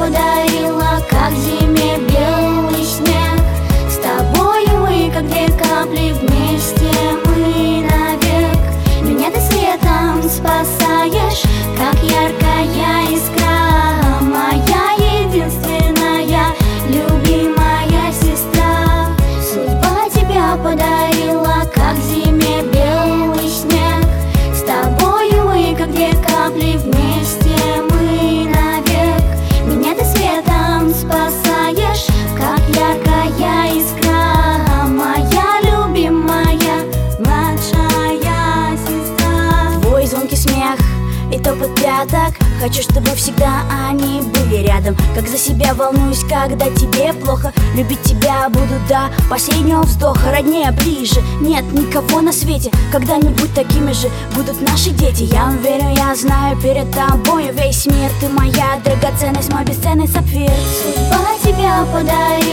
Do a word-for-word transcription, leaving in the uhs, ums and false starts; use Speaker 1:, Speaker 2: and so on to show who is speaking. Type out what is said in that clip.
Speaker 1: подарила, как зиме белый снег. С тобою мы, как две капли, вместе мы навек. Меня ты светом спасаешь, как яркая искра. Моя единственная, любимая сестра. Судьба тебя подарила, как зиме белый снег. С тобою мы, как две капли, вместе мы навек. Меня ты светом спасаешь, как яркая искра. Моя любимая младшая сестра. Твой звонкий смех и топот пяток, хочу, чтобы всегда они были рядом. Как за себя волнуюсь, когда тебе плохо. Любить тебя буду до последнего вздоха. Роднее, ближе, нет никого на свете. Когда-нибудь такими же будут наши дети. Я уверен, я знаю, перед тобой весь мир. Ты моя драгоценность, мой бесценный сапфир. Судьба тебя подарила,